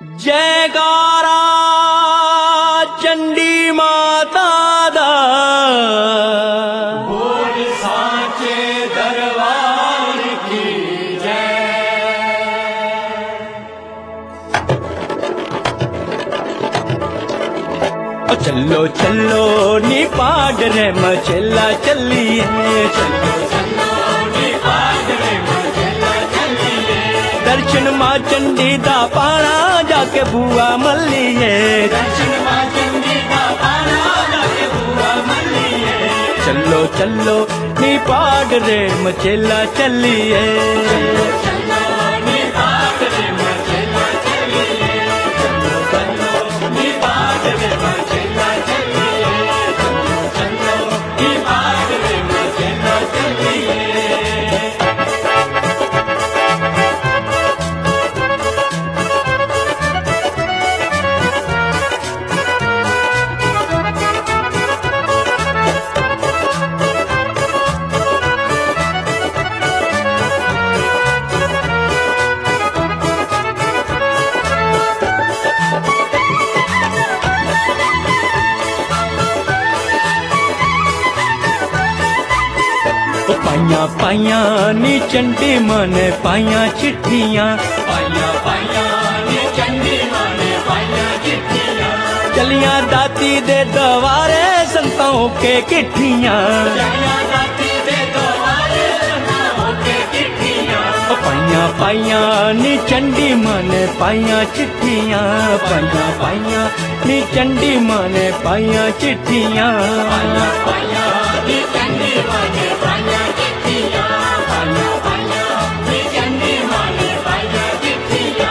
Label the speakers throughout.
Speaker 1: जयकारा चंडी माता दा, बोल सांचे दरबार की जय। चलो चलो नी पाडरे मचेला चलिए, चलो चलो नी पाडरे मचेला चलिए। दर्शन मां चंडी दा पाना जाके बुआ मल्लिए, दर्शन मां चंडी दा पाना जाके बुआ मल्लिए। चलो चलो नी पाडरे मचेला चलिए, चलो चलो नी पाडरे मचेला चलिए। चलो चलो नी पाडरे मचेला चलिए, चलो चलो नी पाडरे मचेला चलिए। पाइया पाइया नी चंडी मां ने पाइया चिट्ठियां, पाइया पाइया नी चंडी मां ने पाइया चिट्ठियां। चलियां दाती दे दवारे संताओं के किट्ठियां, चलियां दाती दे दवारे संताओं के किट्ठियां। पाइया पाइया नी चंडी मां ने पाइया चिट्ठियां, पाइया पाइया नी चंडी मां ने पाइया चिट्ठियां। पाइया पाइया नी चंडी मां ने पाइया चिट्ठियां, पाइया पाइया नी चंडी मां ने पाइया चिट्ठियां।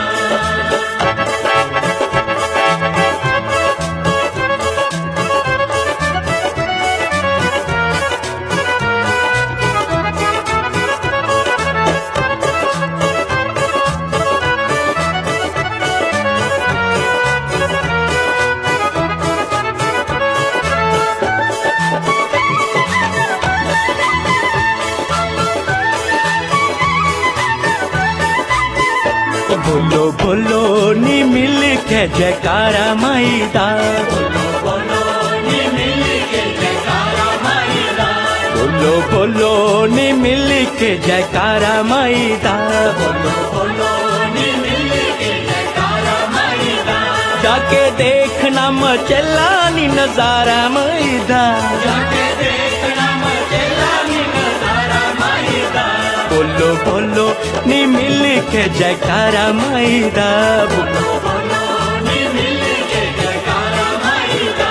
Speaker 1: बोलो बोलो नी मिल के जयकारा माई दा, बोलो बोलो नी मिल के जयकारा माई दा। बोलो बोलो नी मिल के जयकारा माई दा, बोलो बोलो नी मिल के जयकारा माई दा। जाके देखना मचेला नी नजारा माई दा, जाके देखना मचेला नी नजारा माई दा। बोलो बोलो नी मिल के जयकारा माई दा, बोलो बोलो नी मिल के जयकारा माई दा।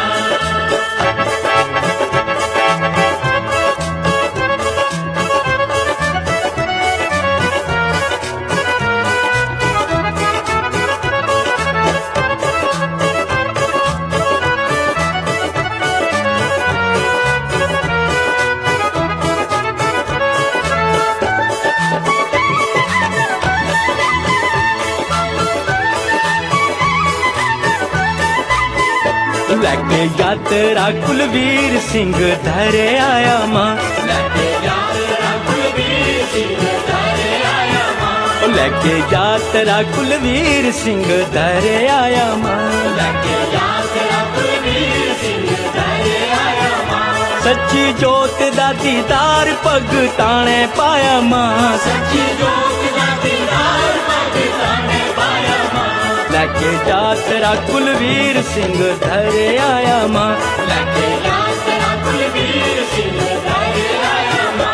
Speaker 1: लैके यात्रा कुलवीर सिंह धरे आया मां, लैके यात्रा कुलवीर सिंह धरे आया मां। लैके यात्रा कुलवीर सिंह धरे आया मां, लैके यात्रा कुलवीर सिंह धरे आया मां। सच्ची जोत दा दीदार पग ताने पाया मां, सच्ची जोत दा दीदार पग ताने पाया मां। लैके यात्रा कुलवीर सिंह धरे आया मां, लैके यात्रा कुलवीर सिंह धरे आया मां।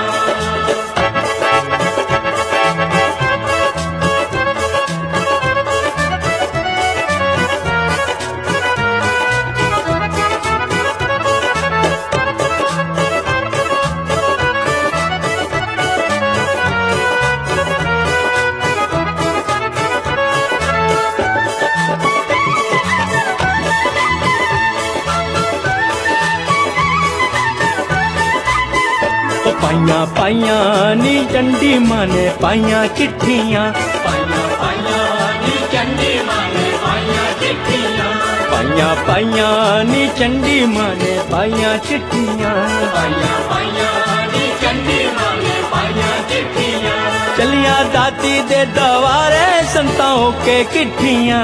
Speaker 1: पाइया पाइया नी चंडी मां ने पाइया चिट्ठियां, पाइया पाइया नी चंडी मां ने पाइया चिट्ठियां। पाइया पाइया नी चंडी मां ने पाइया चिट्ठियां, पाइया पाइया नी चंडी मां ने पाइया चिट्ठियां। चलिया दाती दे दवारे संताओं के किठियां,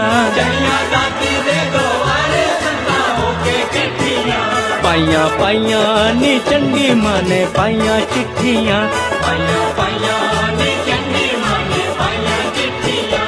Speaker 1: पाइया पाइया नी चंडी मां ने पाइया चिट्ठियां, नी चंडी मां ने पाइया चिट्ठियां।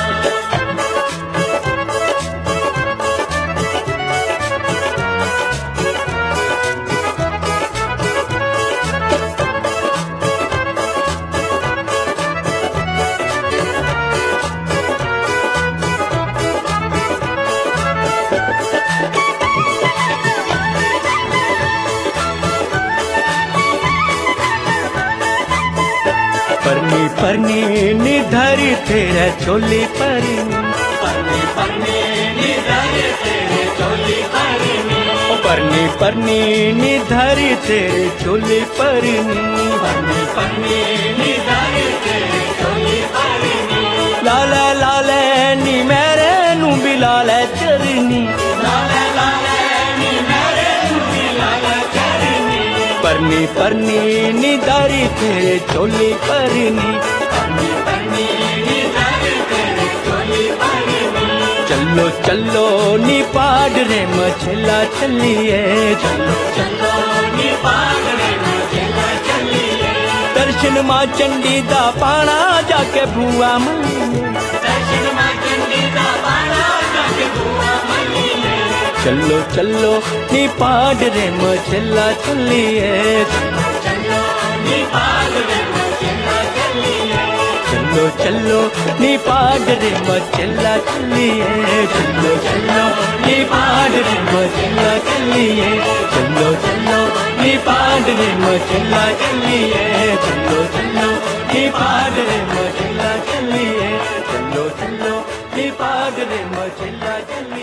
Speaker 1: परनी परनी निधरी तेरे चोली परनी, परनी निधरी तेरे चोली परनी, परनी परनी निधरी तेरे चोली परनी, परनी निधरी तेरे चोली परनी। लाले लाले नी मेरे नू भी लाले चरनी, लाले लाले नी मेरे नू भी लाले चरनी। परनी परनी निधरी तेरे चोली परनी, परनी निधरी तेरे चोली परनी। चलो चलो नी पाडरे मछला चलिए, चलो चलो नी पाडरे मछला चलिए। दर्शन मां चंडी दा पाना जाके बुआ मलिए, दर्शन मां चंडी दा पाना जाके बुआ मलिए। चलो चलो नी पाडरे मछला चलिए, चलो चलो नी पाडरे मछला चलिए। चलो चलो नी पाडरे मछला चलिए, चलो चलो नी पाडरे मछला चलिए। चलो चलो नी पाडरे मछला चलिए, चलो चलो नी पाडरे मछला चलिए। चलो चलो नी पाडरे मछला चलिए।